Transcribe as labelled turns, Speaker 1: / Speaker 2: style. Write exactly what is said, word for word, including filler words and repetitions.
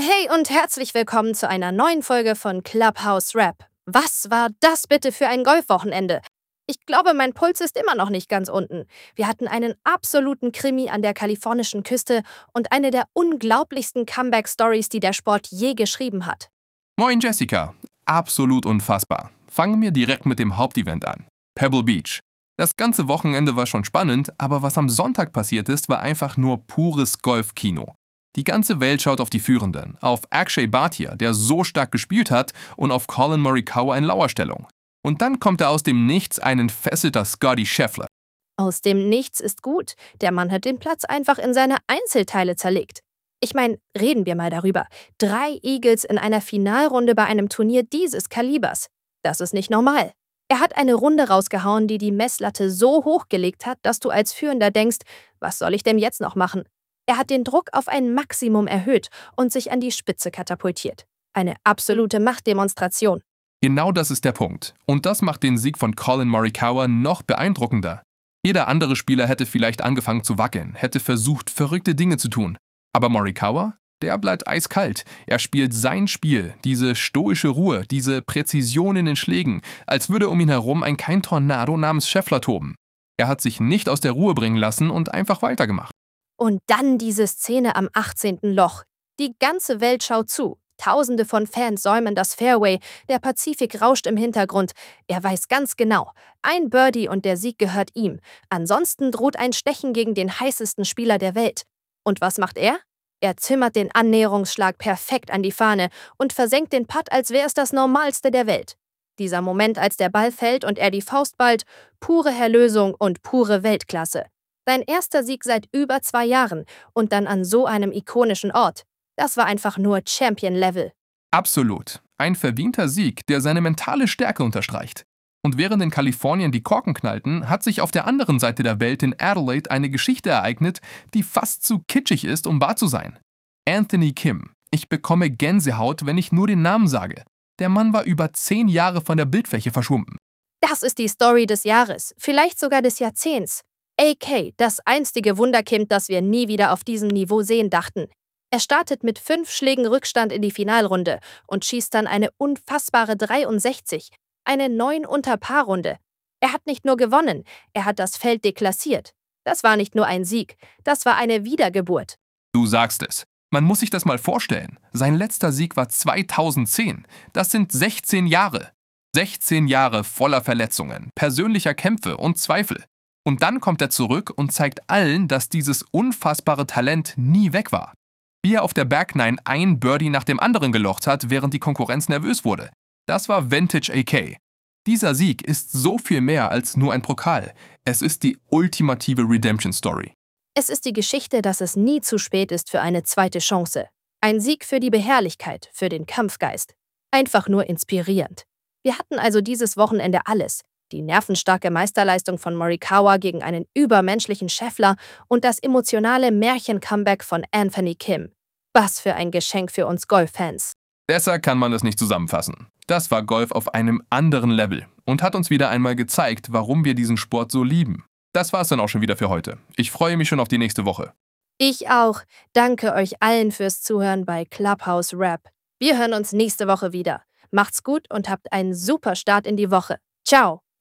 Speaker 1: Hey und herzlich willkommen zu einer neuen Folge von Clubhouse Rap. Was war das bitte für ein Golfwochenende? Ich glaube, mein Puls ist immer noch nicht ganz unten. Wir hatten einen absoluten Krimi an der kalifornischen Küste und eine der unglaublichsten Comeback-Stories, die der Sport je geschrieben hat.
Speaker 2: Moin Jessica, absolut unfassbar. Fangen wir direkt mit dem Hauptevent an. Pebble Beach. Das ganze Wochenende war schon spannend, aber was am Sonntag passiert ist, war einfach nur pures Golfkino. Die ganze Welt schaut auf die Führenden, auf Akshay Bhatia, der so stark gespielt hat, und auf Collin Morikawa in Lauerstellung. Und dann kommt er aus dem Nichts ein entfesselter Scottie Scheffler.
Speaker 1: Aus dem Nichts ist gut. Der Mann hat den Platz einfach in seine Einzelteile zerlegt. Ich meine, reden wir mal darüber. Drei Eagles in einer Finalrunde bei einem Turnier dieses Kalibers. Das ist nicht normal. Er hat eine Runde rausgehauen, die die Messlatte so hochgelegt hat, dass du als Führender denkst, was soll ich denn jetzt noch machen? Er hat den Druck auf ein Maximum erhöht und sich an die Spitze katapultiert. Eine absolute Machtdemonstration.
Speaker 2: Genau das ist der Punkt. Und das macht den Sieg von Collin Morikawa noch beeindruckender. Jeder andere Spieler hätte vielleicht angefangen zu wackeln, hätte versucht, verrückte Dinge zu tun. Aber Morikawa, der bleibt eiskalt. Er spielt sein Spiel, diese stoische Ruhe, diese Präzision in den Schlägen, als würde um ihn herum ein kein Tornado namens Scheffler toben. Er hat sich nicht aus der Ruhe bringen lassen und einfach weitergemacht.
Speaker 1: Und dann diese Szene am achtzehnten Loch. Die ganze Welt schaut zu. Tausende von Fans säumen das Fairway. Der Pazifik rauscht im Hintergrund. Er weiß ganz genau, ein Birdie und der Sieg gehört ihm. Ansonsten droht ein Stechen gegen den heißesten Spieler der Welt. Und was macht er? Er zimmert den Annäherungsschlag perfekt an die Fahne und versenkt den Putt, als wäre es das Normalste der Welt. Dieser Moment, als der Ball fällt und er die Faust ballt, pure Erlösung und pure Weltklasse. Sein erster Sieg seit über zwei Jahren und dann an so einem ikonischen Ort. Das war einfach nur Champion-Level.
Speaker 2: Absolut. Ein verdienter Sieg, der seine mentale Stärke unterstreicht. Und während in Kalifornien die Korken knallten, hat sich auf der anderen Seite der Welt in Adelaide eine Geschichte ereignet, die fast zu kitschig ist, um wahr zu sein. Anthony Kim. Ich bekomme Gänsehaut, wenn ich nur den Namen sage. Der Mann war über zehn Jahre von der Bildfläche verschwunden.
Speaker 1: Das ist die Story des Jahres, vielleicht sogar des Jahrzehnts. A K, das einstige Wunderkind, das wir nie wieder auf diesem Niveau sehen dachten. Er startet mit fünf Schlägen Rückstand in die Finalrunde und schießt dann eine unfassbare dreiundsechzig, eine neun unter Paar-Runde. Er hat nicht nur gewonnen, er hat das Feld deklassiert. Das war nicht nur ein Sieg, das war eine Wiedergeburt.
Speaker 2: Du sagst es. Man muss sich das mal vorstellen. Sein letzter Sieg war zweitausendzehn. Das sind sechzehn Jahre. sechzehn Jahre voller Verletzungen, persönlicher Kämpfe und Zweifel. Und dann kommt er zurück und zeigt allen, dass dieses unfassbare Talent nie weg war. Wie er auf der Back Nine ein Birdie nach dem anderen gelocht hat, während die Konkurrenz nervös wurde. Das war Vintage A K. Dieser Sieg ist so viel mehr als nur ein Pokal. Es ist die ultimative Redemption-Story.
Speaker 1: Es ist die Geschichte, dass es nie zu spät ist für eine zweite Chance. Ein Sieg für die Beharrlichkeit, für den Kampfgeist. Einfach nur inspirierend. Wir hatten also dieses Wochenende alles. Die nervenstarke Meisterleistung von Morikawa gegen einen übermenschlichen Scheffler und das emotionale Märchen-Comeback von Anthony Kim. Was für ein Geschenk für uns Golffans.
Speaker 2: Besser kann man es nicht zusammenfassen. Das war Golf auf einem anderen Level und hat uns wieder einmal gezeigt, warum wir diesen Sport so lieben. Das war's dann auch schon wieder für heute. Ich freue mich schon auf die nächste Woche.
Speaker 1: Ich auch. Danke euch allen fürs Zuhören bei Clubhouse Rap. Wir hören uns nächste Woche wieder. Macht's gut und habt einen super Start in die Woche. Ciao.